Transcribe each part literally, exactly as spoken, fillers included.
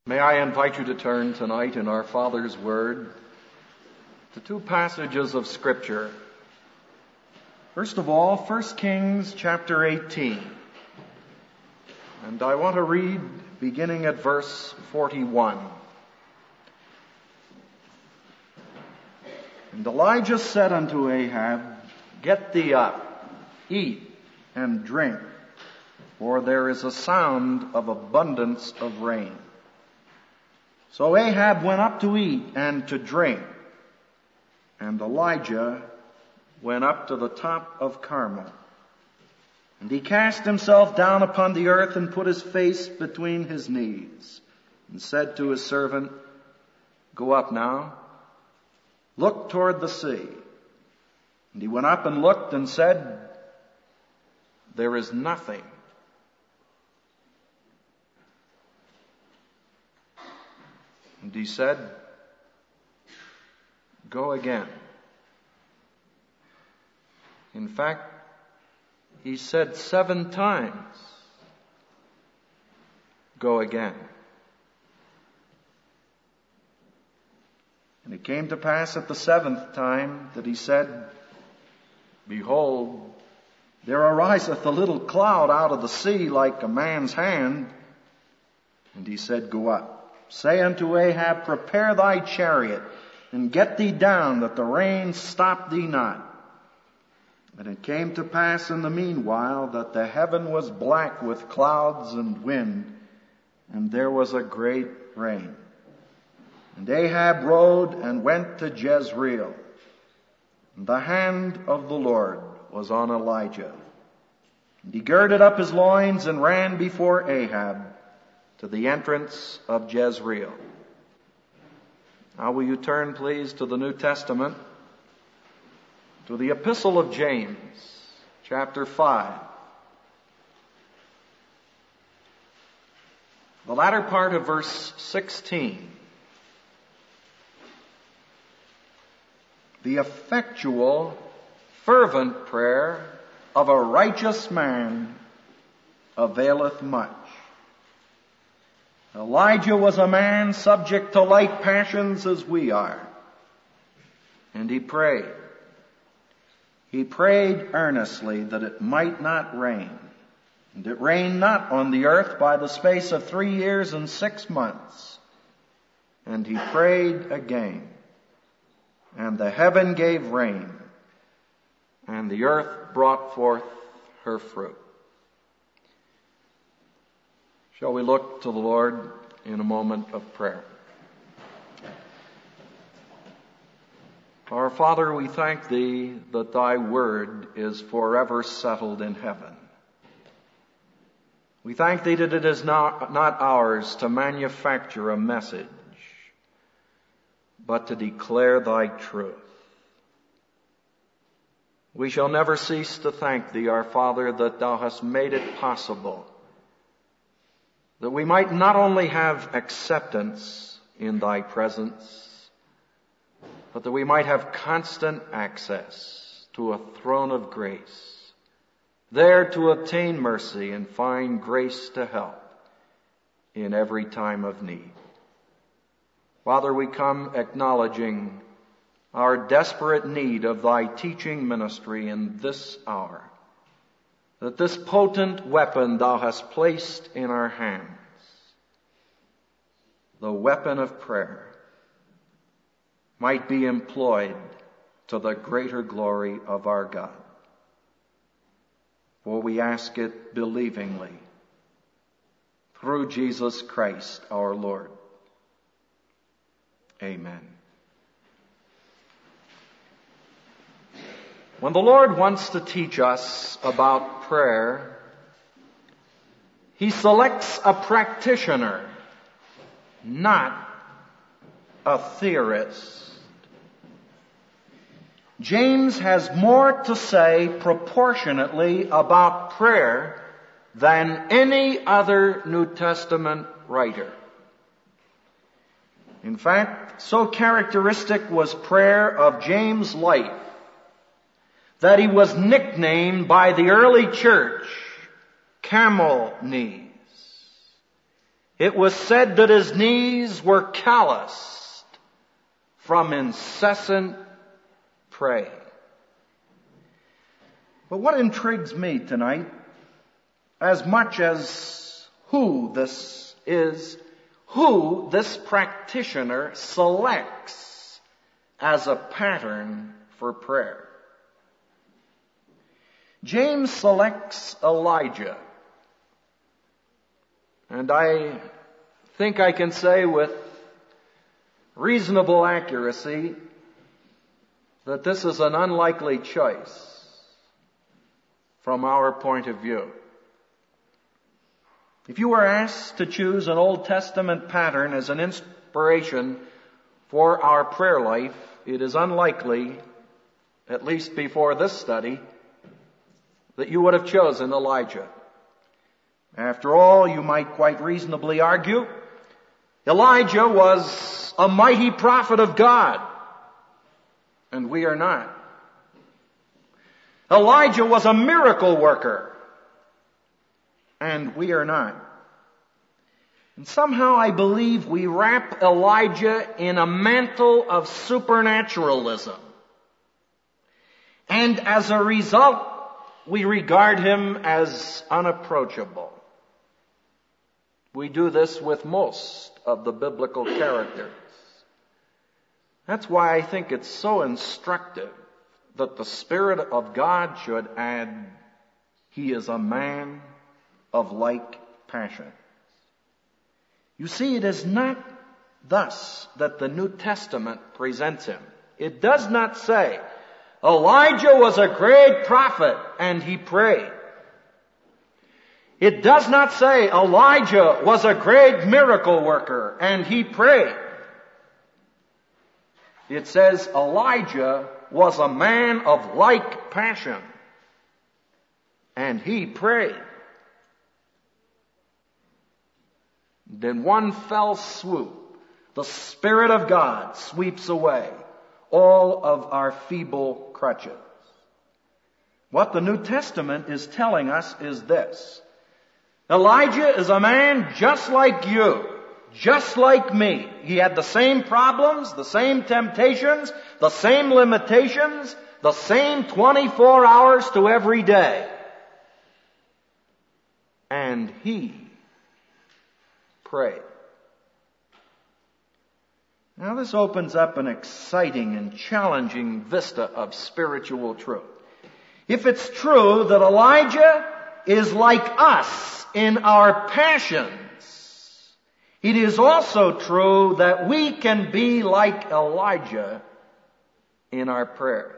May I invite you to turn tonight in our Father's Word to two passages of Scripture. First of all, First Kings chapter eighteen. And I want to read beginning at verse forty-one. And Elijah said unto Ahab, Get thee up, eat and drink, for there is a sound of abundance of rain. So Ahab went up to eat and to drink, and Elijah went up to the top of Carmel. And he cast himself down upon the earth and put his face between his knees, and said to his servant, Go up now, look toward the sea. And he went up and looked and said, There is nothing. And he said, Go again. In fact, he said seven times, Go again. And it came to pass at the seventh time that he said, Behold, there ariseth a little cloud out of the sea like a man's hand. And he said, Go up. Say unto Ahab, Prepare thy chariot, and get thee down, that the rain stop thee not. And it came to pass in the meanwhile that the heaven was black with clouds and wind, and there was a great rain. And Ahab rode and went to Jezreel. And the hand of the Lord was on Elijah. And he girded up his loins and ran before Ahab to the entrance of Jezreel. Now will you turn, please, to the New Testament, to the Epistle of James, chapter five. The latter part of verse sixteen. The effectual, fervent prayer of a righteous man availeth much. Elijah was a man subject to like passions as we are. And he prayed. He prayed earnestly that it might not rain. And it rained not on the earth by the space of three years and six months. And he prayed again. And the heaven gave rain. And the earth brought forth her fruit. Shall we look to the Lord in a moment of prayer? Our Father, we thank Thee that Thy word is forever settled in heaven. We thank Thee that it is not, not ours to manufacture a message, but to declare Thy truth. We shall never cease to thank Thee, our Father, that Thou hast made it possible that we might not only have acceptance in Thy presence, but that we might have constant access to a throne of grace, there to obtain mercy and find grace to help in every time of need. Father, we come acknowledging our desperate need of Thy teaching ministry in this hour, that this potent weapon Thou hast placed in our hands, the weapon of prayer, might be employed to the greater glory of our God. For we ask it believingly, through Jesus Christ our Lord. Amen. When the Lord wants to teach us about prayer, He selects a practitioner, not a theorist. James has more to say proportionately about prayer than any other New Testament writer. In fact, so characteristic was prayer of James' life that he was nicknamed by the early church camel knees. It was said that his knees were calloused from incessant praying. But what intrigues me tonight, as much as who this is, who this practitioner selects as a pattern for prayer. James selects Elijah. And I think I can say with reasonable accuracy that this is an unlikely choice from our point of view. If you were asked to choose an Old Testament pattern as an inspiration for our prayer life, it is unlikely, at least before this study, that you would have chosen Elijah. After all, you might quite reasonably argue, Elijah was a mighty prophet of God, and we are not. Elijah was a miracle worker, and we are not. And somehow I believe we wrap Elijah in a mantle of supernaturalism. And as a result, we regard him as unapproachable. We do this with most of the biblical characters. That's why I think it's so instructive that the Spirit of God should add, he is a man of like passions. You see, it is not thus that the New Testament presents him. It does not say, Elijah was a great prophet and he prayed. It does not say Elijah was a great miracle worker and he prayed. It says Elijah was a man of like passion and he prayed. In one fell swoop, the Spirit of God sweeps away all of our feeble crutches. What the New Testament is telling us is this. Elijah is a man just like you, just like me. He had the same problems, the same temptations, the same limitations, the same twenty-four hours to every day. And he prayed. Now this opens up an exciting and challenging vista of spiritual truth. If it's true that Elijah is like us in our passions, it is also true that we can be like Elijah in our prayers.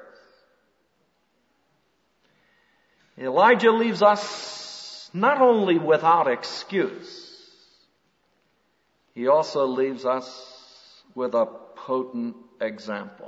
Elijah leaves us not only without excuse, he also leaves us with a potent example.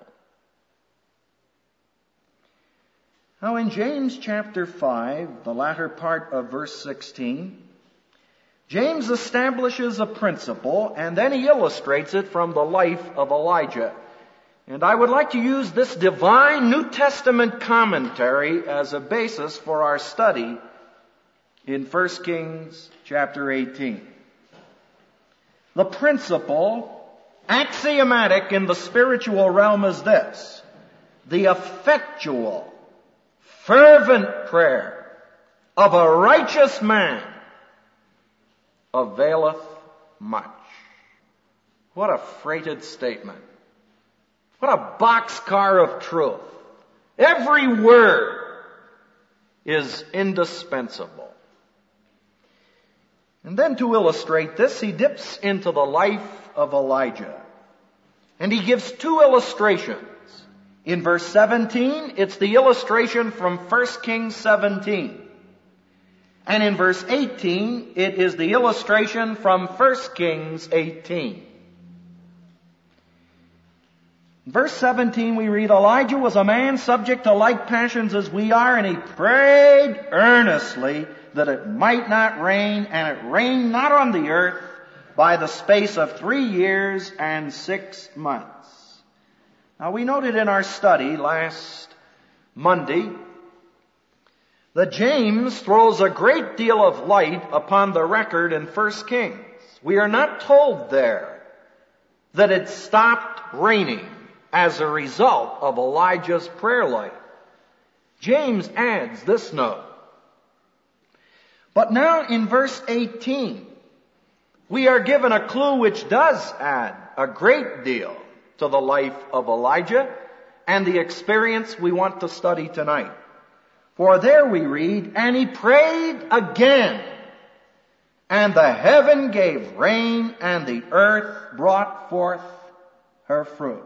Now in James chapter five, the latter part of verse sixteen, James establishes a principle and then he illustrates it from the life of Elijah. And I would like to use this divine New Testament commentary as a basis for our study in First Kings chapter eighteen. The principle, axiomatic in the spiritual realm, is this: the effectual, fervent prayer of a righteous man availeth much. What a freighted statement. What a boxcar of truth. Every word is indispensable. And then to illustrate this, he dips into the life of Elijah. And he gives two illustrations. In verse seventeen, it's the illustration from First Kings seventeen. And in verse eighteen, it is the illustration from First Kings eighteen. In verse seventeen we read, Elijah was a man subject to like passions as we are, and he prayed earnestly that it might not rain, and it rained not on the earth by the space of three years and six months. Now we noted in our study last Monday that James throws a great deal of light upon the record in First Kings, We are not told there that it stopped raining as a result of Elijah's prayer life. James adds this note. But now in verse eighteen, we are given a clue which does add a great deal to the life of Elijah and the experience we want to study tonight. For there we read, and he prayed again, and the heaven gave rain, and the earth brought forth her fruit.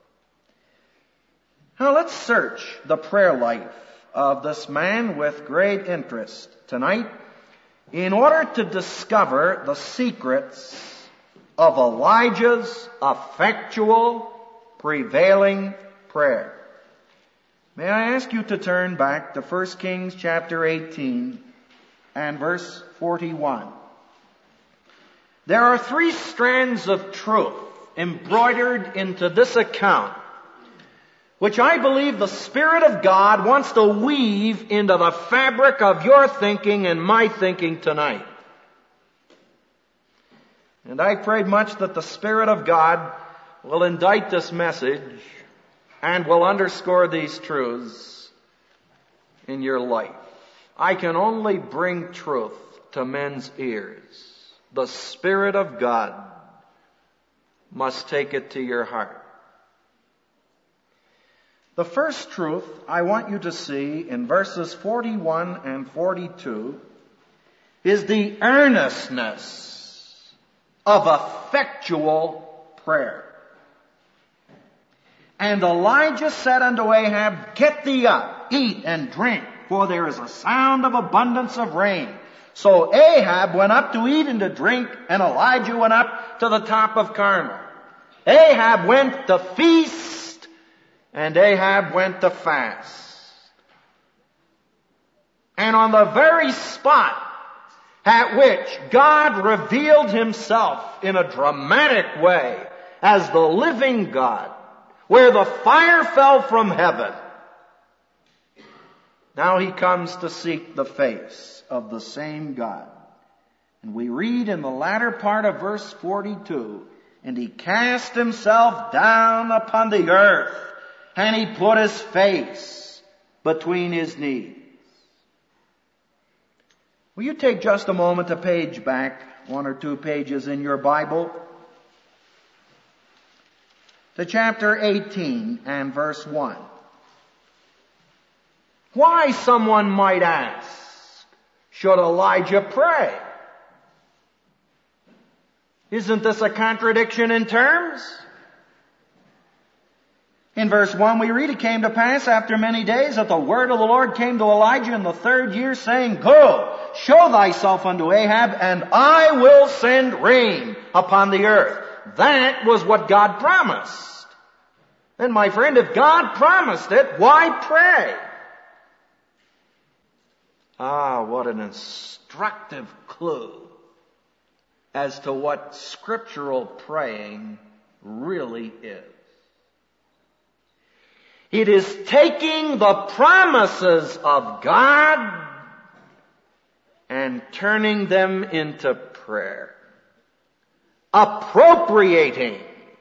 Now let's search the prayer life of this man with great interest tonight in order to discover the secrets of Elijah's effectual, prevailing prayer. May I ask you to turn back to First Kings chapter eighteen and verse forty-one. There are three strands of truth embroidered into this account, which I believe the Spirit of God wants to weave into the fabric of your thinking and my thinking tonight. And I prayed much that the Spirit of God will indict this message and will underscore these truths in your life. I can only bring truth to men's ears. The Spirit of God must take it to your heart. The first truth I want you to see in verses forty-one and forty-two is the earnestness of effectual prayer. And Elijah said unto Ahab, Get thee up, eat and drink, for there is a sound of abundance of rain. So Ahab went up to eat and to drink, and Elijah went up to the top of Carmel. Ahab went to feast, and Ahab went to fast. And on the very spot at which God revealed himself in a dramatic way as the living God, where the fire fell from heaven, now he comes to seek the face of the same God. And we read in the latter part of verse forty-two, and he cast himself down upon the earth, and he put his face between his knees. Will you take just a moment to page back one or two pages in your Bible to chapter eighteen and verse one. Why, someone might ask, should Elijah pray? Isn't this a contradiction in terms? In verse one we read, It came to pass after many days that the word of the Lord came to Elijah in the third year, saying, Go, show thyself unto Ahab, and I will send rain upon the earth. That was what God promised. And my friend, if God promised it, why pray? Ah, what an instructive clue as to what scriptural praying really is. It is taking the promises of God and turning them into prayer. Appropriating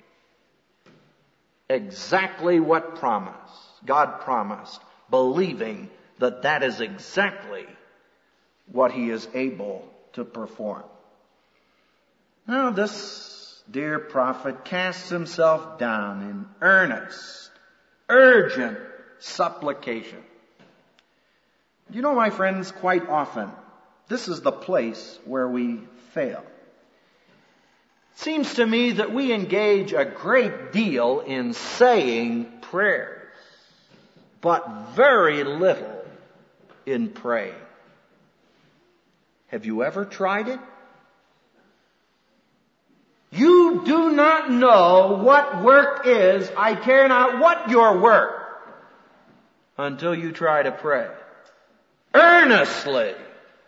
exactly what promised, God promised, believing that that is exactly what He is able to perform. Now this dear prophet casts himself down in earnest, urgent supplication. You know, my friends, quite often, this is the place where we fail. It seems to me that we engage a great deal in saying prayers, but very little in praying. Have you ever tried it? You do not know what work is, I care not what your work, until you try to pray. Earnestly.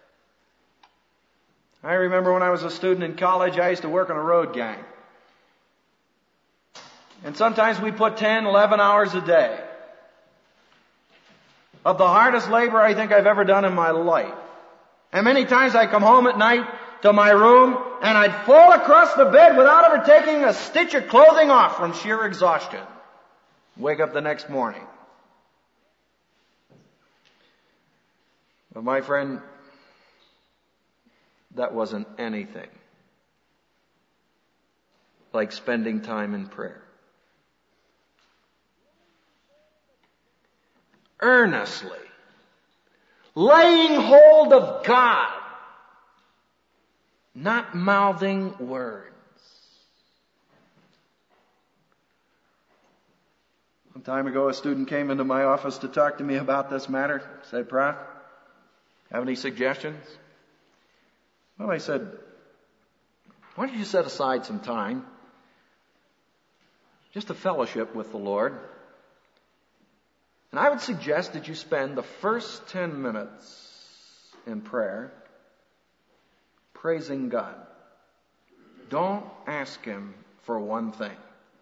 I remember when I was a student in college, I used to work on a road gang. And sometimes we put ten, eleven hours a day. Of the hardest labor I think I've ever done in my life. And many times I come home at night to my room, and I'd fall across the bed without ever taking a stitch of clothing off from sheer exhaustion. Wake up the next morning. But my friend, that wasn't anything like spending time in prayer. Earnestly laying hold of God, not mouthing words. Some time ago, a student came into my office to talk to me about this matter. Said, "Prof, have any suggestions?" Well, I said, "Why don't you set aside some time just to fellowship with the Lord? And I would suggest that you spend the first ten minutes in prayer praising God. Don't ask Him for one thing."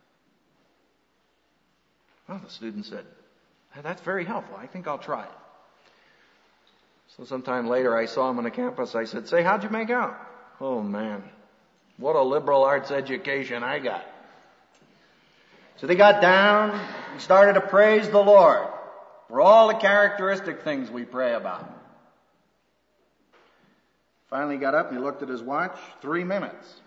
Well, the student said, "That's very helpful. I think I'll try it." So sometime later I saw him on the campus. I said, "Say, how'd you make out?" "Oh man, what a liberal arts education I got." So they got down, he started to praise the Lord for all the characteristic things we pray about. Finally got up and he looked at his watch, three minutes.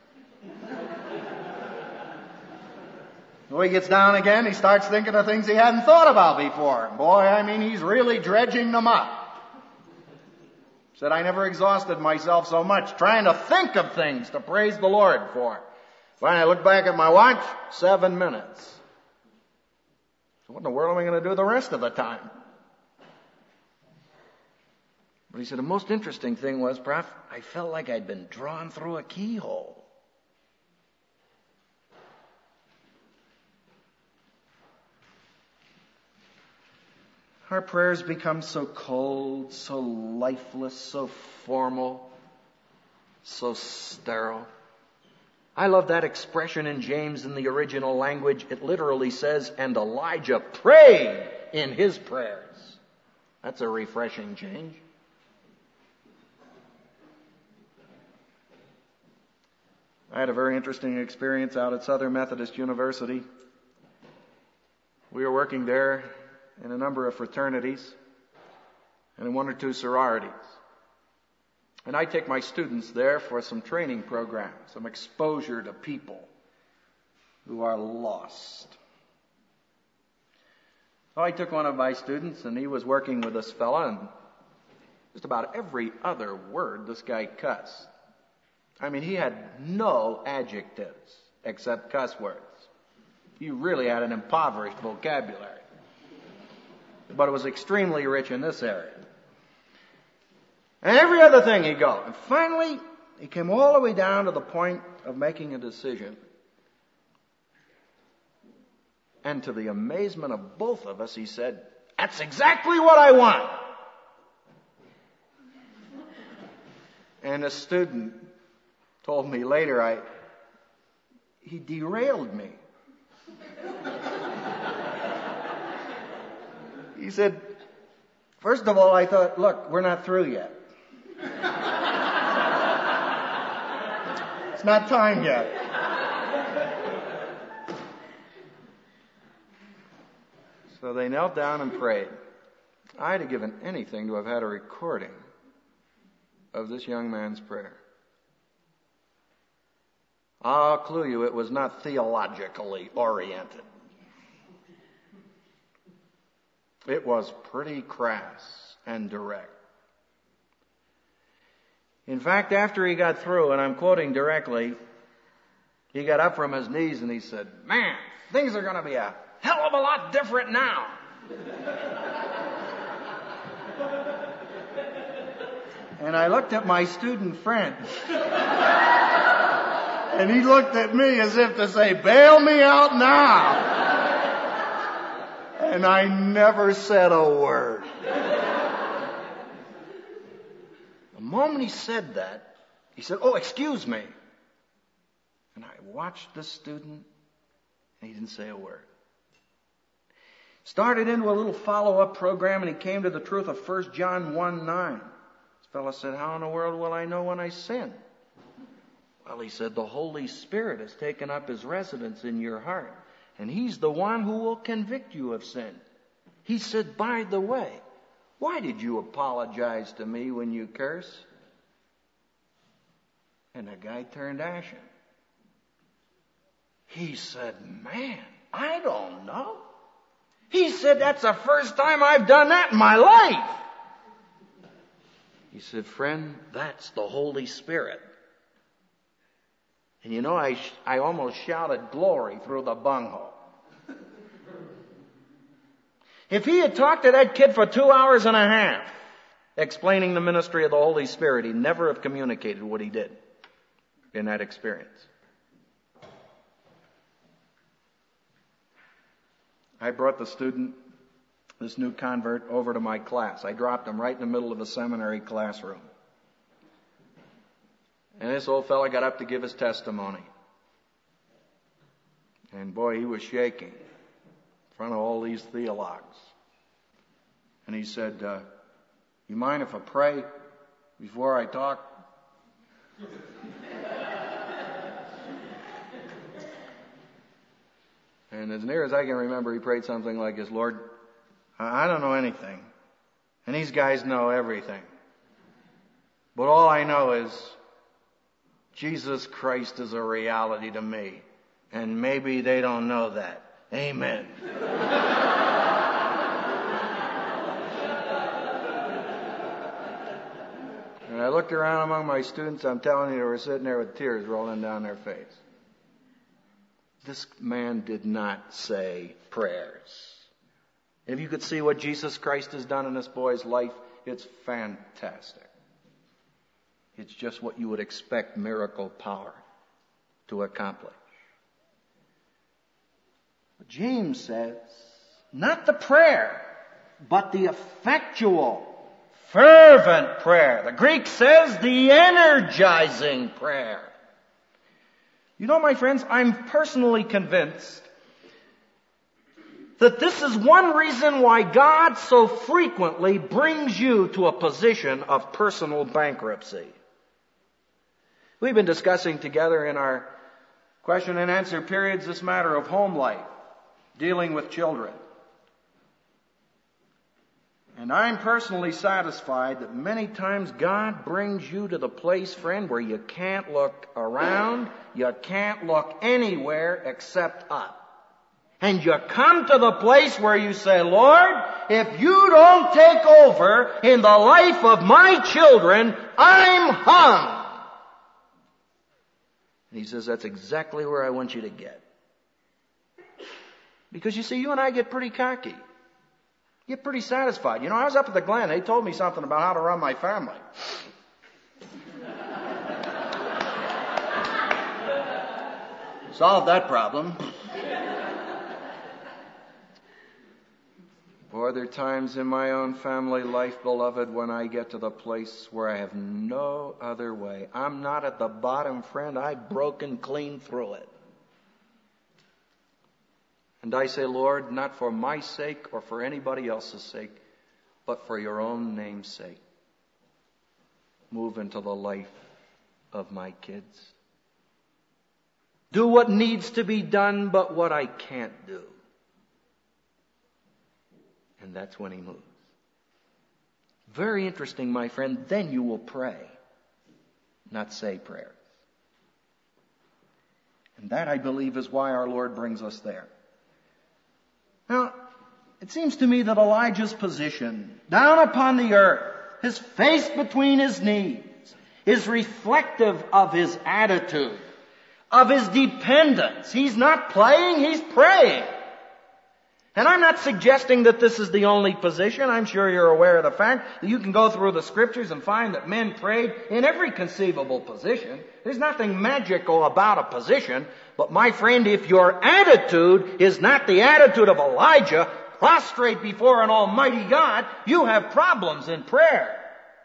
So he gets down again, he starts thinking of things he hadn't thought about before. Boy, I mean, he's really dredging them up. Said, "I never exhausted myself so much trying to think of things to praise the Lord for." Finally, I looked back at my watch, seven minutes. So what in the world am I going to do the rest of the time? But he said, the most interesting thing was, "Prof, I felt like I'd been drawn through a keyhole." Our prayers become so cold, so lifeless, so formal, so sterile. I love that expression in James in the original language. It literally says, "And Elijah prayed in his prayers." That's a refreshing change. I had a very interesting experience out at Southern Methodist University. We were working there in a number of fraternities and in one or two sororities. And I take my students there for some training program, some exposure to people who are lost. So I took one of my students, and he was working with this fella, and just about every other word this guy cussed. I mean, he had no adjectives except cuss words. He really had an impoverished vocabulary. But it was extremely rich in this area. And every other thing he'd go. And finally, he came all the way down to the point of making a decision. And to the amazement of both of us, he said, "That's exactly what I want." And a student told me later, I, he derailed me. He said, "First of all, I thought, look, we're not through yet. It's not time yet." So they knelt down and prayed. I'd have given anything to have had a recording of this young man's prayer. I'll clue you, it was not theologically oriented. It was pretty crass and direct. In fact, after he got through, and I'm quoting directly, he got up from his knees and he said, "Man, things are going to be a hell of a lot different now." And I looked at my student friend. And he looked at me as if to say, "Bail me out now." And I never said a word. The moment he said that, he said, "Oh, excuse me." And I watched the student, and he didn't say a word. Started into a little follow-up program, and he came to the truth of First John one nine. This fellow said, "How in the world will I know when I sin?" Well, he said, the Holy Spirit has taken up his residence in your heart, and he's the one who will convict you of sin. He said, by the way, why did you apologize to me when you cursed? And the guy turned ashen. He said, man, I don't know. He said, that's the first time I've done that in my life. He said, friend, that's the Holy Spirit. And you know, I, I almost shouted glory through the bunghole. If he had talked to that kid for two hours and a half, explaining the ministry of the Holy Spirit, he'd never have communicated what he did in that experience. I brought the student, this new convert, over to my class. I dropped him right in the middle of a seminary classroom. And this old fella got up to give his testimony. And boy, he was shaking in front of all these theologues. And he said, uh, you mind if I pray before I talk? And as near as I can remember, he prayed something like this, Lord, I don't know anything. And these guys know everything. But all I know is Jesus Christ is a reality to me. And maybe they don't know that. Amen. And I looked around among my students, I'm telling you, they were sitting there with tears rolling down their face. This man did not say prayers. If you could see what Jesus Christ has done in this boy's life, it's fantastic. It's just what you would expect miracle power to accomplish. But James says, not the prayer, but the effectual, fervent prayer. The Greek says the energizing prayer. You know, my friends, I'm personally convinced that this is one reason why God so frequently brings you to a position of personal bankruptcy. We've been discussing together in our question and answer periods this matter of home life, dealing with children. And I'm personally satisfied that many times God brings you to the place, friend, where you can't look around, you can't look anywhere except up. And you come to the place where you say, Lord, if you don't take over in the life of my children, I'm hung. And he says, that's exactly where I want you to get. Because you see, you and I get pretty cocky. Get pretty satisfied. You know, I was up at the Glen. They told me something about how to run my family. Solved that problem. Boy, there are times in my own family life, beloved, when I get to the place where I have no other way. I'm not at the bottom, friend. I've broken clean through it. And I say, Lord, not for my sake or for anybody else's sake, but for your own name's sake, move into the life of my kids. Do what needs to be done, but what I can't do. And that's when he moves. Very interesting, my friend. Then you will pray, not say prayers. And that, I believe, is why our Lord brings us there. Now, it seems to me that Elijah's position, down upon the earth, his face between his knees, is reflective of his attitude, of his dependence. He's not playing, he's praying. And I'm not suggesting that this is the only position. I'm sure you're aware of the fact that you can go through the scriptures and find that men prayed in every conceivable position. There's nothing magical about a position. But my friend, if your attitude is not the attitude of Elijah, prostrate before an almighty God, you have problems in prayer.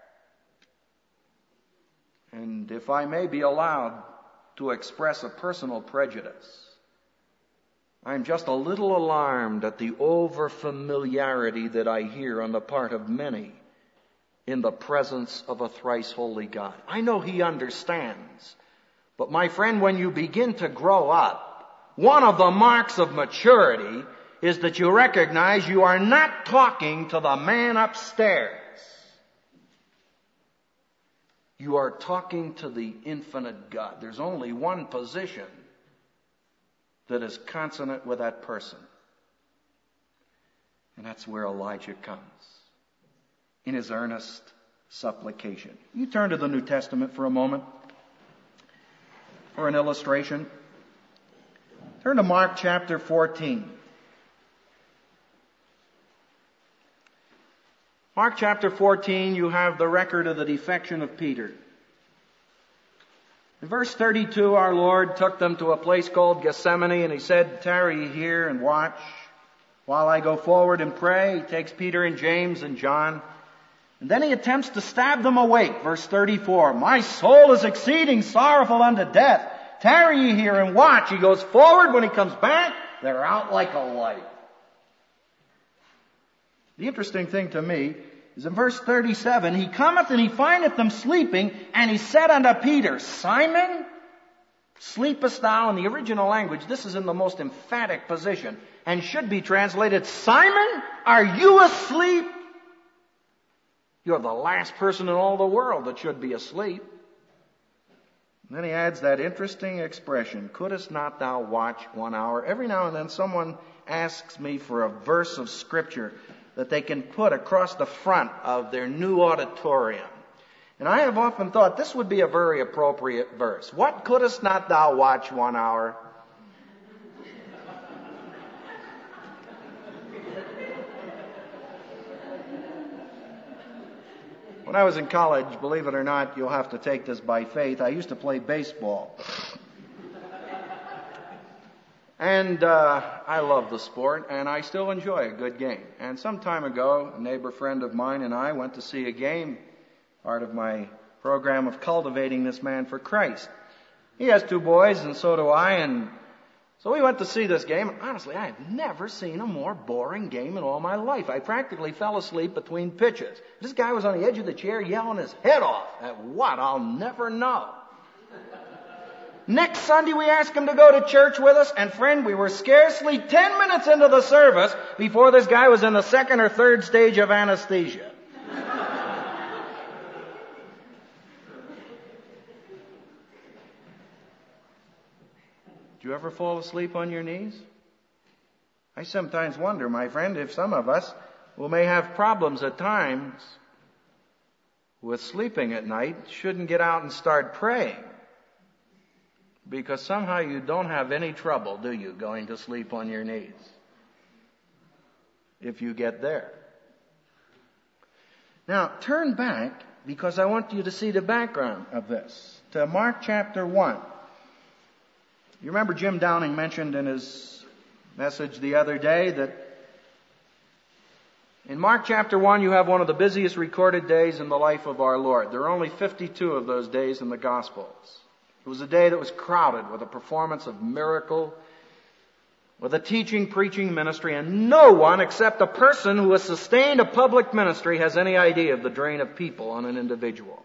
And if I may be allowed to express a personal prejudice, I'm just a little alarmed at the over-familiarity that I hear on the part of many in the presence of a thrice holy God. I know he understands But my friend, when you begin to grow up, one of the marks of maturity is that you recognize you are not talking to the man upstairs. You are talking to the infinite God. There's only one position that is consonant with that person. And that's where Elijah comes, in his earnest supplication. You turn to the New Testament for a moment for an illustration. Turn to Mark chapter fourteen. Mark chapter fourteen, you have the record of the defection of Peter. In verse thirty-two, our Lord took them to a place called Gethsemane, and he said, "Tarry here and watch while I go forward and pray." He takes Peter and James and John, and then he attempts to stab them awake. Verse thirty-four, "My soul is exceeding sorrowful unto death. Tarry ye here and watch." He goes forward. When he comes back, they're out like a light. The interesting thing to me is in verse thirty-seven, "He cometh and he findeth them sleeping, and he said unto Peter, Simon, sleepest thou?" In the original language, this is in the most emphatic position and should be translated, "Simon, are you asleep?" You're the last person in all the world that should be asleep. And then he adds that interesting expression, "Couldst not thou watch one hour?" Every now and then someone asks me for a verse of Scripture that they can put across the front of their new auditorium. And I have often thought this would be a very appropriate verse. "What couldst not thou watch one hour?" When I was in college, believe it or not, you'll have to take this by faith, I used to play baseball. And uh, I love the sport, and I still enjoy a good game. And some time ago, a neighbor friend of mine and I went to see a game, part of my program of cultivating this man for Christ. He has two boys, and so do I, and so we went to see this game. Honestly, I have never seen a more boring game in all my life. I practically fell asleep between pitches. This guy was on the edge of the chair yelling his head off at what? I'll never know. Next Sunday, we asked him to go to church with us, and friend, we were scarcely ten minutes into the service before this guy was in the second or third stage of anesthesia. Do you ever fall asleep on your knees? I sometimes wonder, my friend, if some of us who may have problems at times with sleeping at night shouldn't get out and start praying. Because somehow you don't have any trouble, do you, going to sleep on your knees? If you get there. Now, turn back, because I want you to see the background of this, to Mark chapter one. You remember Jim Downing mentioned in his message the other day that in Mark chapter one you have one of the busiest recorded days in the life of our Lord. There are only fifty-two of those days in the Gospels. It was a day that was crowded with a performance of miracle, with a teaching, preaching ministry, and no one except a person who has sustained a public ministry has any idea of the drain of people on an individual.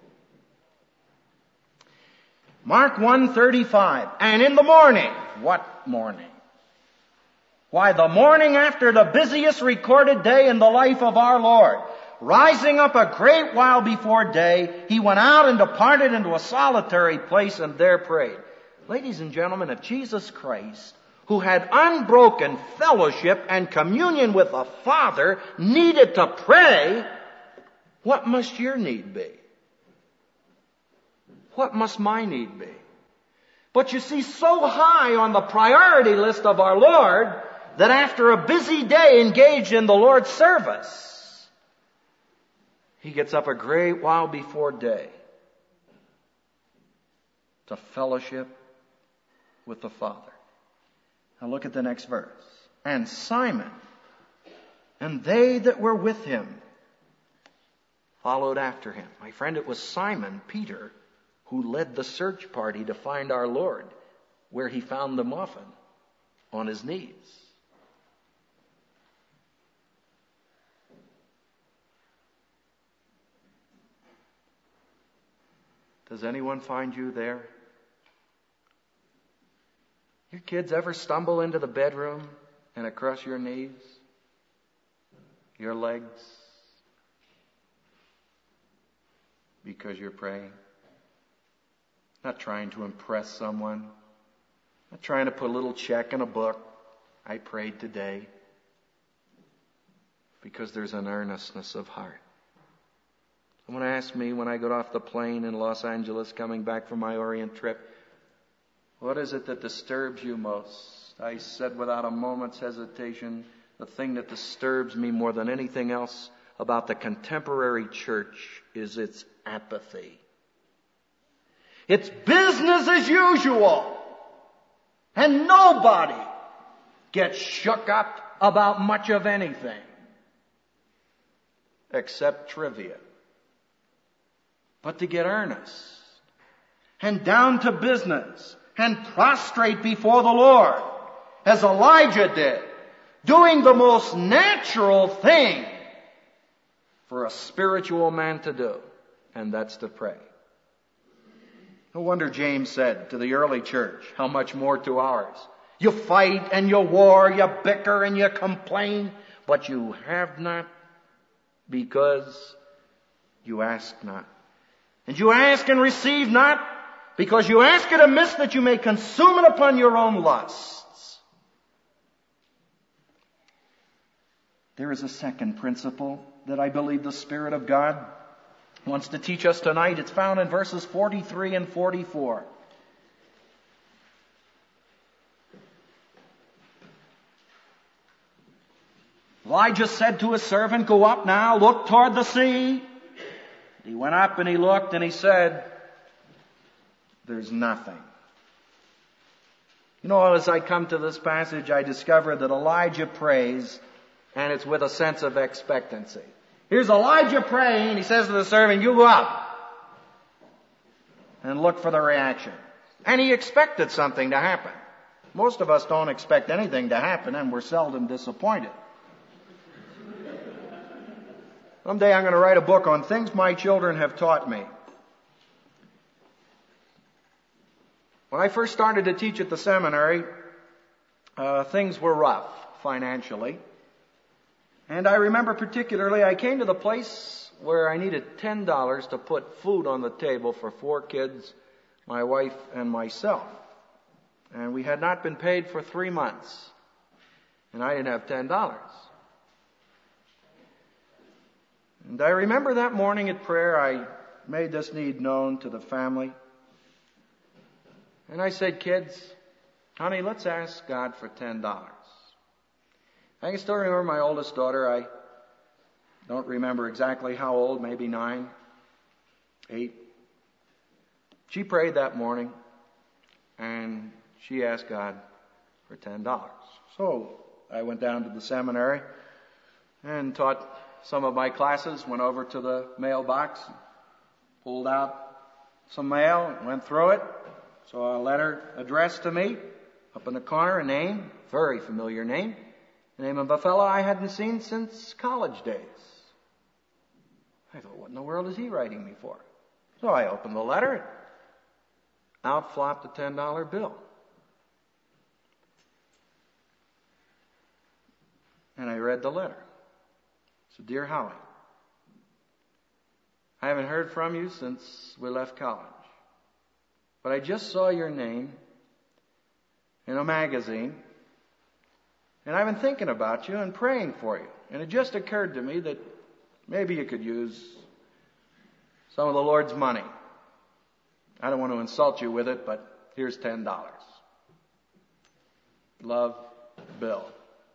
Mark one thirty-five, "And in the morning," what morning? Why, the morning after the busiest recorded day in the life of our Lord, rising up a great while before day, he went out and departed into a solitary place and there prayed. Ladies and gentlemen, if Jesus Christ, who had unbroken fellowship and communion with the Father, needed to pray, what must your need be? What must my need be? But you see, so high on the priority list of our Lord that after a busy day engaged in the Lord's service, he gets up a great while before day to fellowship with the Father. Now look at the next verse. "And Simon and they that were with him followed after him." My friend, it was Simon Peter who led the search party to find our Lord, where he found them often, on his knees. Does anyone find you there? Your kids ever stumble into the bedroom and across your knees, your legs, because you're praying? Not trying to impress someone. Not trying to put a little check in a book. I prayed today. Because there's an earnestness of heart. Someone asked me when I got off the plane in Los Angeles coming back from my Orient trip, what is it that disturbs you most? I said without a moment's hesitation, the thing that disturbs me more than anything else about the contemporary church is its apathy. It's business as usual. And nobody gets shook up about much of anything. Except trivia. But to get earnest and down to business and prostrate before the Lord, as Elijah did, doing the most natural thing for a spiritual man to do, and that's to pray. No wonder James said to the early church, how much more to ours? You fight and you war, you bicker and you complain, but you have not because you ask not. And you ask and receive not because you ask it amiss that you may consume it upon your own lusts. There is a second principle that I believe the Spirit of God wants to teach us tonight. It's found in verses forty-three and forty-four. Elijah said to his servant, go up now, look toward the sea. He went up and he looked and he said, there's nothing. You know, as I come to this passage, I discover that Elijah prays, and it's with a sense of expectancy. Here's Elijah praying. He says to the servant, you go up and look for the reaction. And he expected something to happen. Most of us don't expect anything to happen, and we're seldom disappointed. Someday I'm going to write a book on things my children have taught me. When I first started to teach at the seminary, uh, things were rough financially. And I remember particularly I came to the place where I needed ten dollars to put food on the table for four kids, my wife and myself. And we had not been paid for three months. And I didn't have ten dollars. And I remember that morning at prayer, I made this need known to the family. And I said, kids, honey, let's ask God for ten dollars. I can still remember my oldest daughter. I don't remember exactly how old, maybe nine, eight. She prayed that morning, and she asked God for ten dollars. So I went down to the seminary and taught some of my classes, went over to the mailbox, pulled out some mail, went through it, saw a letter addressed to me, up in the corner, a name, very familiar name, the name of a fellow I hadn't seen since college days. I thought, what in the world is he writing me for? So I opened the letter, out flopped a ten dollar bill. And I read the letter. So, dear Howie, I haven't heard from you since we left college. But I just saw your name in a magazine, and I've been thinking about you and praying for you. And it just occurred to me that maybe you could use some of the Lord's money. I don't want to insult you with it, but here's ten dollars. Love, Bill.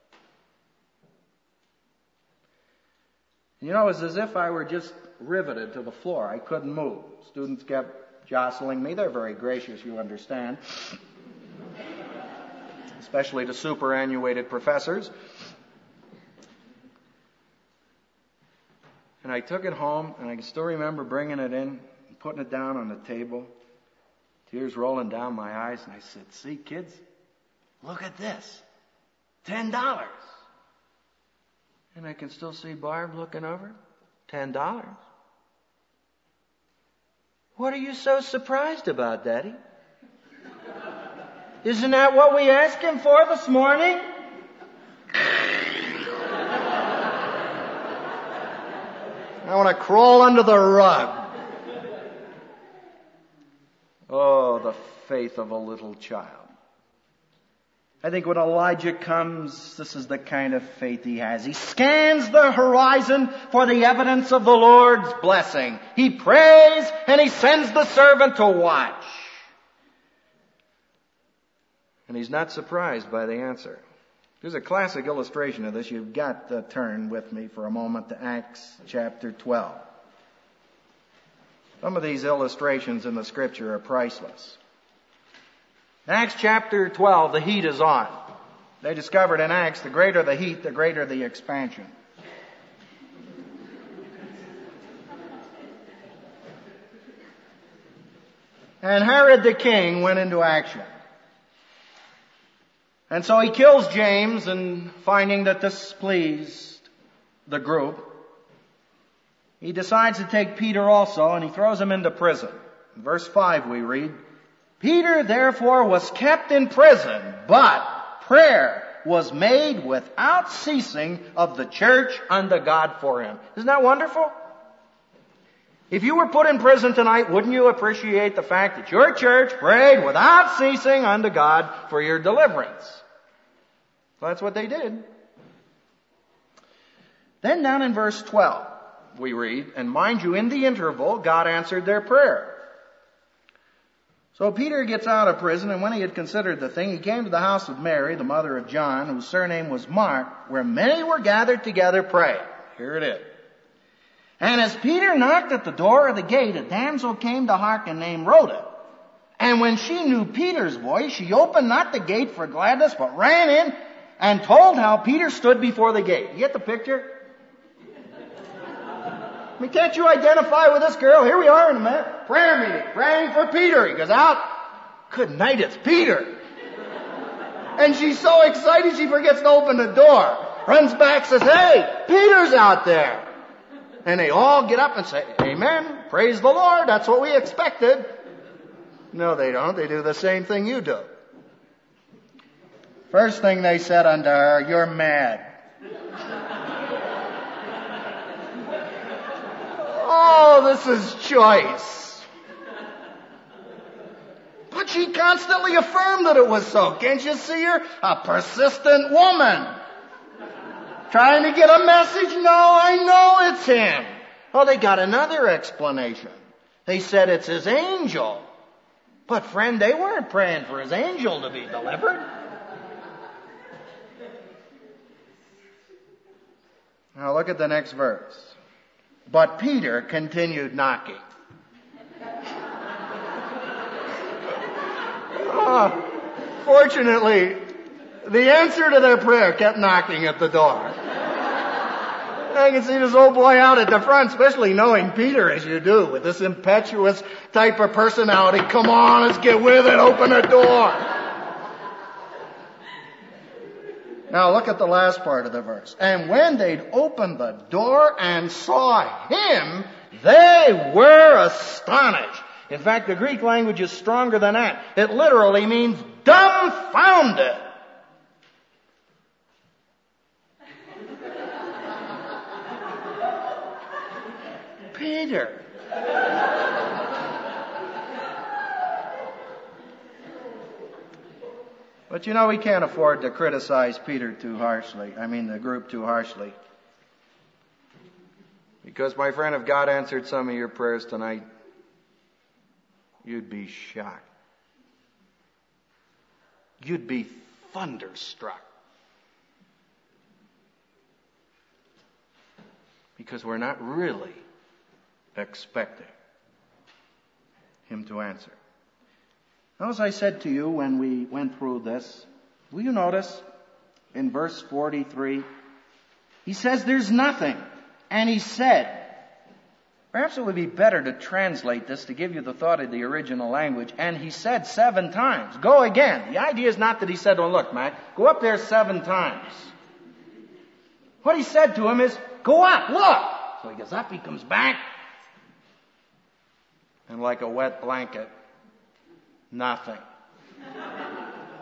You know, it was as if I were just riveted to the floor. I couldn't move. Students kept jostling me. They're very gracious, you understand. Especially to superannuated professors. And I took it home, and I can still remember bringing it in, and putting it down on the table, tears rolling down my eyes, and I said, see, kids, look at this. Ten dollars. And I can still see Barb looking over. Ten dollars. What are you so surprised about, Daddy? Isn't that what we asked him for this morning? I want to crawl under the rug. Oh, the faith of a little child. I think when Elijah comes, this is the kind of faith he has. He scans the horizon for the evidence of the Lord's blessing. He prays and he sends the servant to watch. And he's not surprised by the answer. There's a classic illustration of this. You've got to turn with me for a moment to Acts chapter twelve. Some of these illustrations in the Scripture are priceless. Acts chapter twelve, the heat is on. They discovered in Acts, the greater the heat, the greater the expansion. And Herod the king went into action. And so he kills James, and finding that this pleased the group, he decides to take Peter also, and he throws him into prison. In verse five we read, Peter therefore was kept in prison, but prayer was made without ceasing of the church unto God for him. Isn't that wonderful? If you were put in prison tonight, wouldn't you appreciate the fact that your church prayed without ceasing unto God for your deliverance? Well, that's what they did. Then down in verse twelve, we read, and mind you, in the interval, God answered their prayer. So Peter gets out of prison, and when he had considered the thing, he came to the house of Mary, the mother of John, whose surname was Mark, where many were gathered together praying. Here it is. And as Peter knocked at the door of the gate, a damsel came to hearken named Rhoda. And when she knew Peter's voice, she opened not the gate for gladness, but ran in and told how Peter stood before the gate. You get the picture? I mean, can't you identify with this girl? Here we are in a minute. Prayer meeting. Praying for Peter. He goes out. Good night, it's Peter. And she's so excited she forgets to open the door. Runs back, says, hey, Peter's out there. And they all get up and say, amen, praise the Lord, that's what we expected. No, they don't. They do the same thing you do. First thing they said unto her, you're mad. Oh, this is choice. But she constantly affirmed that it was so. Can't you see her? A persistent woman. Trying to get a message? No, I know it's him. Oh, they got another explanation. They said it's his angel. But friend, they weren't praying for his angel to be delivered. Now look at the next verse. But Peter continued knocking. Oh, fortunately, the answer to their prayer kept knocking at the door. I can see this old boy out at the front, especially knowing Peter as you do, with this impetuous type of personality. Come on, let's get with it, open the door. Now look at the last part of the verse. And when they'd opened the door and saw him, they were astonished. In fact, the Greek language is stronger than that. It literally means dumbfounded. Peter. But you know, we can't afford to criticize Peter too harshly. I mean, the group too harshly. Because, my friend, if God answered some of your prayers tonight, you'd be shocked. You'd be thunderstruck. Because we're not really expecting him to answer. Now, as I said to you when we went through this, will you notice in verse forty-three, he says there's nothing. And he said, perhaps it would be better to translate this to give you the thought of the original language. And he said seven times. Go again. The idea is not that he said, oh, look, Mac, go up there seven times. What he said to him is, go up, look. So he goes up, he comes back. And like a wet blanket, nothing.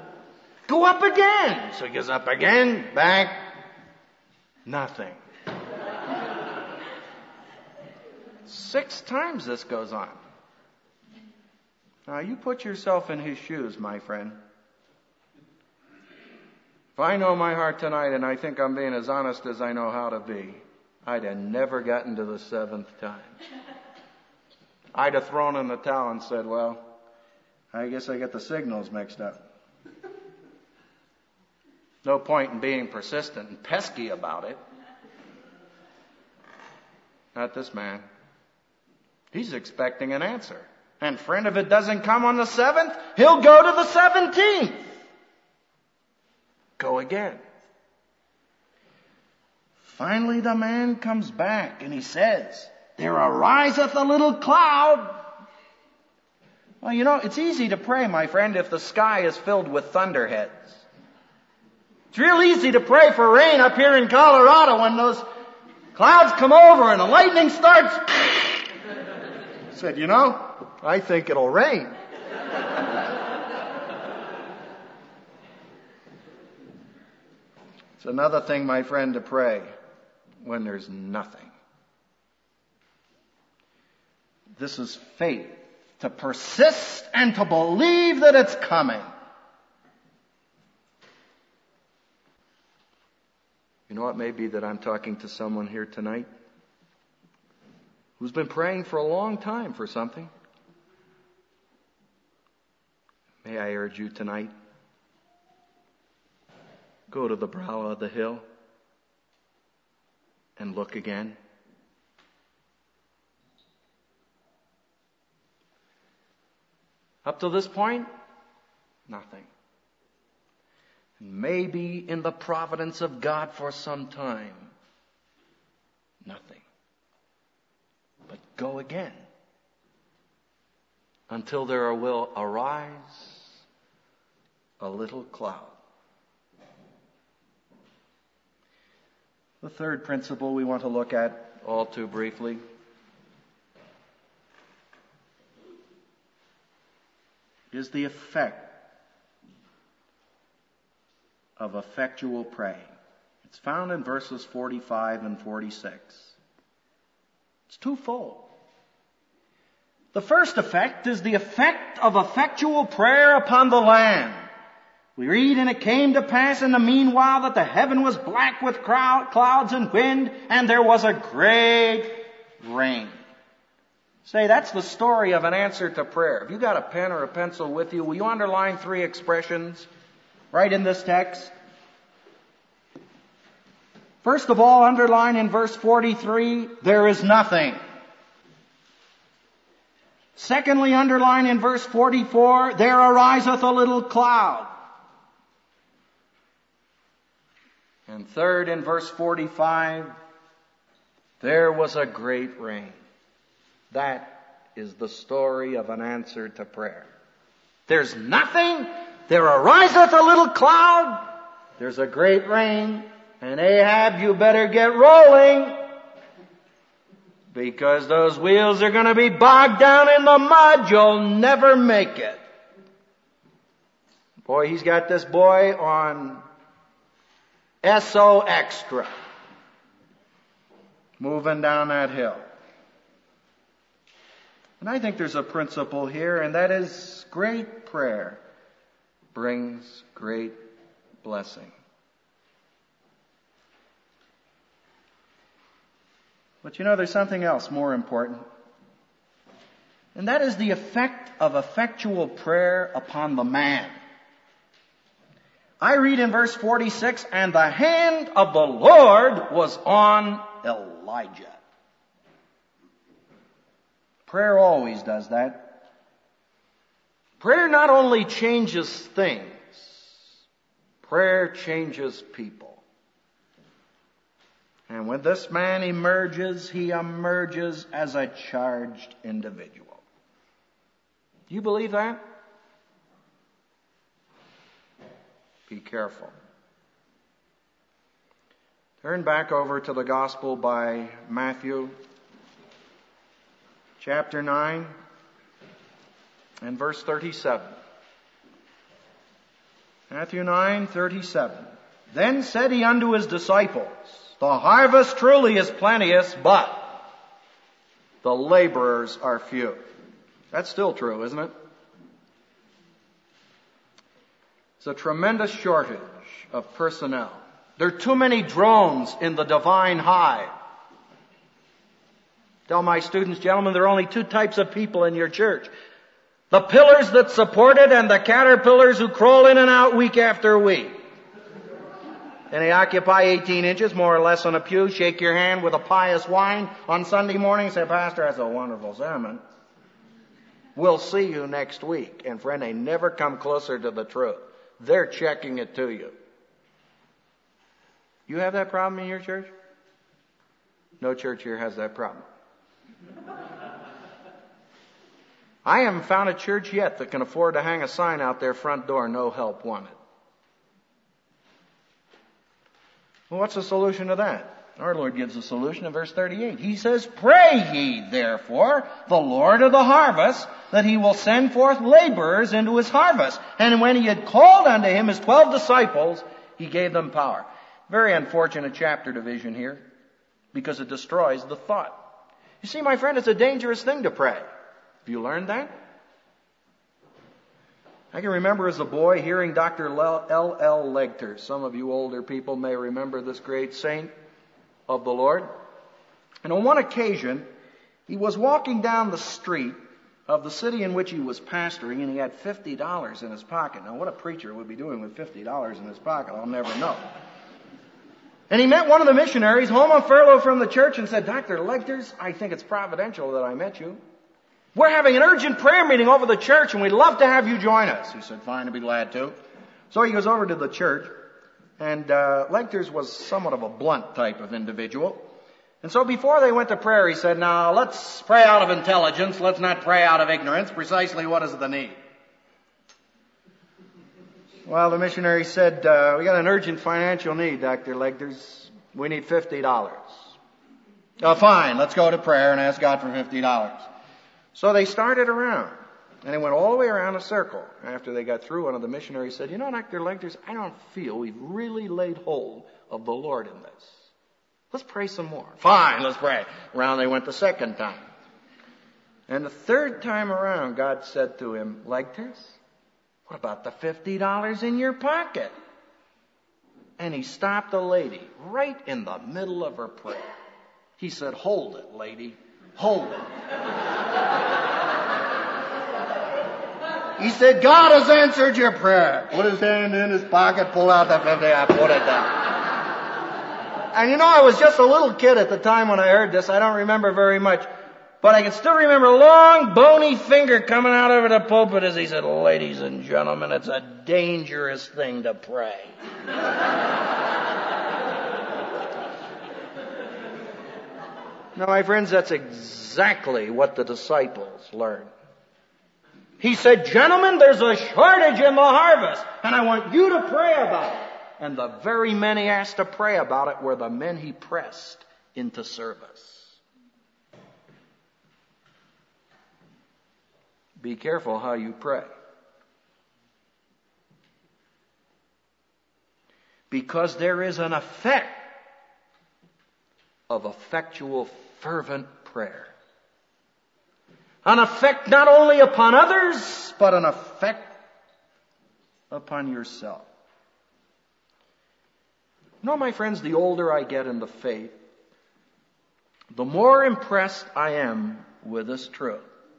Go up again. So he goes up again, back, nothing. Six times this goes on. Now you put yourself in his shoes, my friend. If I know my heart tonight, and I think I'm being as honest as I know how to be, I'd have never gotten to the seventh time. I'd have thrown in the towel and said, well, I guess I get the signals mixed up. No point in being persistent and pesky about it. Not this man. He's expecting an answer. And friend, if it doesn't come on the seventh, he'll go to the seventeenth. Go again. Finally the man comes back and he says, there ariseth a little cloud. Well, you know, it's easy to pray, my friend, if the sky is filled with thunderheads. It's real easy to pray for rain up here in Colorado when those clouds come over and the lightning starts. I said, you know, I think it'll rain. It's another thing, my friend, to pray when there's nothing. This is faith, to persist and to believe that it's coming. You know, it may be that I'm talking to someone here tonight who's been praying for a long time for something. May I urge you tonight, go to the brow of the hill and look again. Up to this point, nothing. Maybe in the providence of God for some time, nothing. But go again until there will arise a little cloud. The third principle we want to look at all too briefly is the effect of effectual praying. It's found in verses forty-five and forty-six. It's twofold. The first effect is the effect of effectual prayer upon the land. We read, and it came to pass in the meanwhile that the heaven was black with clouds and wind, and there was a great rain. Say, that's the story of an answer to prayer. If you got a pen or a pencil with you, will you underline three expressions right in this text? First of all, underline in verse forty-three, there is nothing. Secondly, underline in verse forty-four, there ariseth a little cloud. And third, in verse forty-five, there was a great rain. That is the story of an answer to prayer. There's nothing, there ariseth a little cloud, there's a great rain, and Ahab, you better get rolling, because those wheels are going to be bogged down in the mud. You'll never make it. Boy, he's got this boy on S O Extra, moving down that hill. And I think there's a principle here, and that is great prayer brings great blessing. But you know, there's something else more important. And that is the effect of effectual prayer upon the man. I read in verse forty-six, and the hand of the Lord was on Elijah. Prayer always does that. Prayer not only changes things, prayer changes people. And when this man emerges, he emerges as a charged individual. Do you believe that? Be careful. Turn back over to the Gospel by Matthew, chapter nine, and verse thirty-seven. Matthew nine thirty-seven. Then said he unto his disciples, the harvest truly is plenteous, but the laborers are few. That's still true, isn't it? It's a tremendous shortage of personnel. There are too many drones in the divine hive. Tell my students, gentlemen, there are only two types of people in your church. The pillars that support it and the caterpillars who crawl in and out week after week. And they occupy eighteen inches, more or less, on a pew, shake your hand with a pious whine on Sunday morning, say, Pastor, that's a wonderful sermon. We'll see you next week. And friend, they never come closer to the truth. They're checking it to you. You have that problem in your church? No church here has that problem. I haven't found a church yet that can afford to hang a sign out their front door, no help wanted. Well, what's the solution to that? Our Lord gives a solution in verse thirty-eight. He says, pray ye therefore the Lord of the harvest, that he will send forth laborers into his harvest. And when he had called unto him his twelve disciples, he gave them power. Very unfortunate chapter division here, because it destroys the thought. You see, my friend, it's a dangerous thing to pray. Have you learned that? I can remember as a boy hearing Doctor L L Legter. Some of you older people may remember this great saint of the Lord. And on one occasion, he was walking down the street of the city in which he was pastoring, and he had fifty dollars in his pocket. Now, what a preacher would be doing with fifty dollars in his pocket, I'll never know. And he met one of the missionaries home on furlough from the church and said, Doctor Legters, I think it's providential that I met you. We're having an urgent prayer meeting over the church, and we'd love to have you join us. He said, fine, I'd be glad to. So he goes over to the church, and uh, Legters was somewhat of a blunt type of individual. And so before they went to prayer, he said, now let's pray out of intelligence, let's not pray out of ignorance. Precisely what is the need? Well, the missionary said, uh, we got an urgent financial need, Doctor Legters. We need fifty dollars. Oh, fine, let's go to prayer and ask God for fifty dollars. So they started around, and they went all the way around a circle. After they got through, one of the missionaries said, you know, Doctor Legters, I don't feel we've really laid hold of the Lord in this. Let's pray some more. Fine, let's pray. Around they went the second time. And the third time around, God said to him, Legters, what about the fifty dollars in your pocket? And he stopped the lady right in the middle of her prayer. He said, hold it, lady. Hold it. He said, God has answered your prayer. Put his hand in his pocket, pull out the fifty dollars, put it down. And you know, I was just a little kid at the time when I heard this. I don't remember very much. But I can still remember a long, bony finger coming out over the pulpit as he said, ladies and gentlemen, it's a dangerous thing to pray. Now, my friends, that's exactly what the disciples learned. He said, gentlemen, there's a shortage in the harvest, and I want you to pray about it. And the very men he asked to pray about it were the men he pressed into service. Be careful how you pray. Because there is an effect of effectual, fervent prayer. An effect not only upon others, but an effect upon yourself. You know, my friends, the older I get in the faith, the more impressed I am with this truth.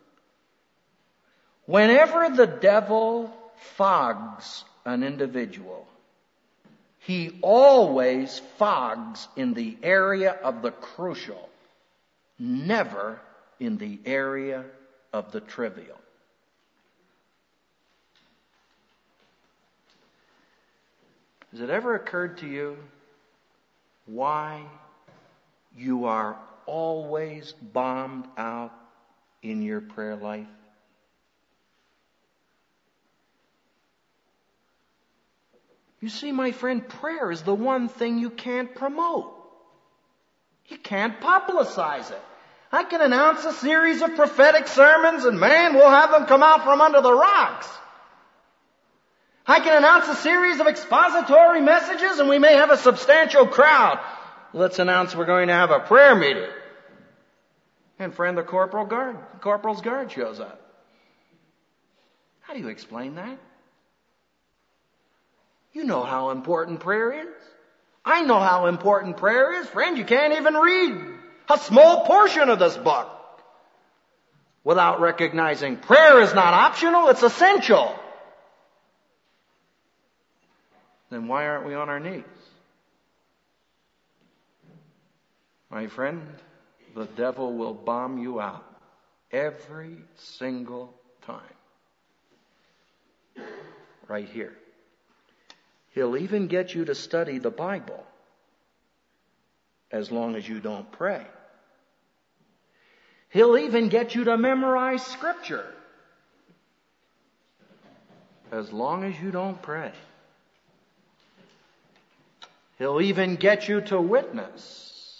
Whenever the devil fogs an individual, he always fogs in the area of the crucial, never in the area of the trivial. Has it ever occurred to you why you are always bombed out in your prayer life? You see, my friend, prayer is the one thing you can't promote. You can't publicize it. I can announce a series of prophetic sermons and man, we'll have them come out from under the rocks. I can announce a series of expository messages and we may have a substantial crowd. Let's announce we're going to have a prayer meeting. And friend, the corporal guard, corporal's guard shows up. How do you explain that? You know how important prayer is. I know how important prayer is. Friend, you can't even read a small portion of this book without recognizing prayer is not optional, it's essential. Then why aren't we on our knees? My friend, the devil will bomb you out every single time. Right here. He'll even get you to study the Bible as long as you don't pray. He'll even get you to memorize Scripture as long as you don't pray. He'll even get you to witness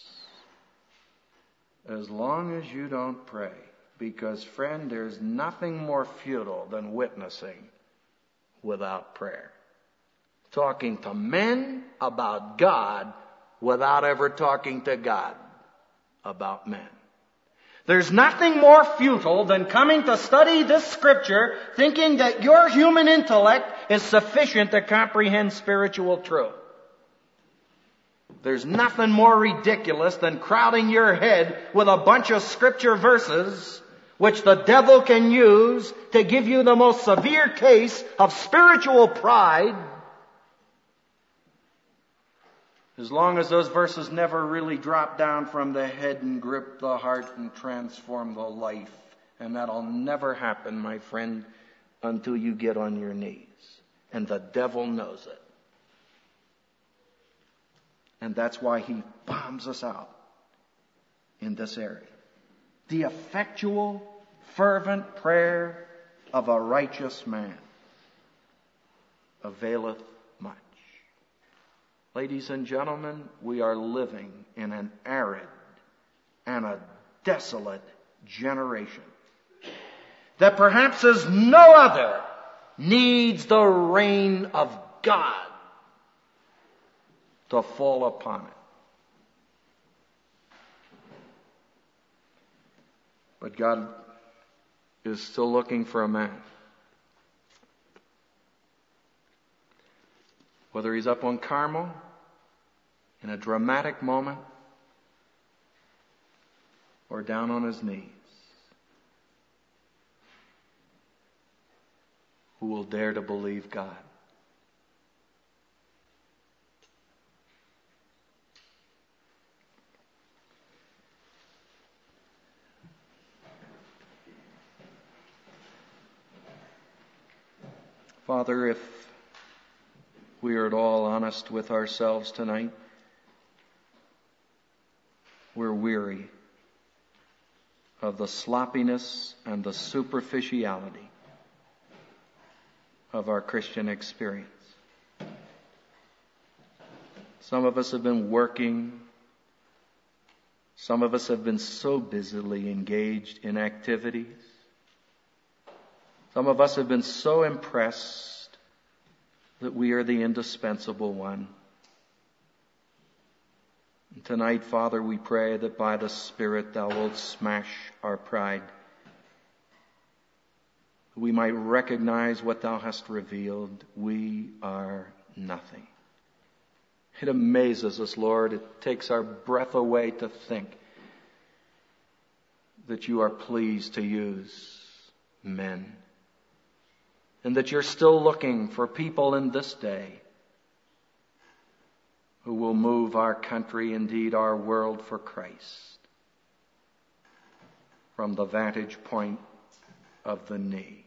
as long as you don't pray. Because, friend, there's nothing more futile than witnessing without prayer. Talking to men about God without ever talking to God about men. There's nothing more futile than coming to study this Scripture thinking that your human intellect is sufficient to comprehend spiritual truth. There's nothing more ridiculous than crowding your head with a bunch of Scripture verses which the devil can use to give you the most severe case of spiritual pride. As long as those verses never really drop down from the head and grip the heart and transform the life. And that'll never happen, my friend, until you get on your knees. And the devil knows it. And that's why he bombs us out in this area. The effectual, fervent prayer of a righteous man availeth much. Ladies and gentlemen, we are living in an arid and a desolate generation that perhaps as no other needs the rain of God to fall upon it. But God is still looking for a man. Whether he's up on Carmel in a dramatic moment or down on his knees, who will dare to believe God. Father, if we are at all honest with ourselves tonight, we're weary of the sloppiness and the superficiality of our Christian experience. Some of us have been working. Some of us have been so busily engaged in activities. Some of us have been so impressed that we are the indispensable one. And tonight, Father, we pray that by the Spirit Thou wilt smash our pride. We might recognize what Thou hast revealed. We are nothing. It amazes us, Lord. It takes our breath away to think that You are pleased to use men. And that You're still looking for people in this day who will move our country, indeed our world, for Christ from the vantage point of the knee.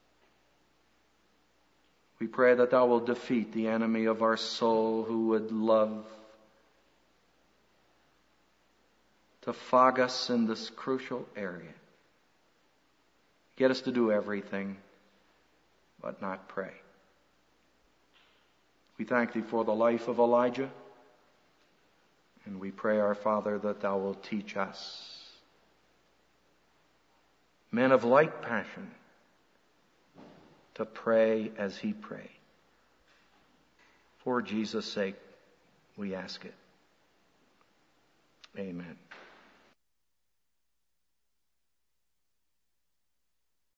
We pray that Thou will defeat the enemy of our soul who would love to fog us in this crucial area. Get us to do everything but not pray. We thank Thee for the life of Elijah, and we pray, our Father, that Thou wilt teach us, men of like passion, to pray as he prayed. For Jesus' sake, we ask it. Amen.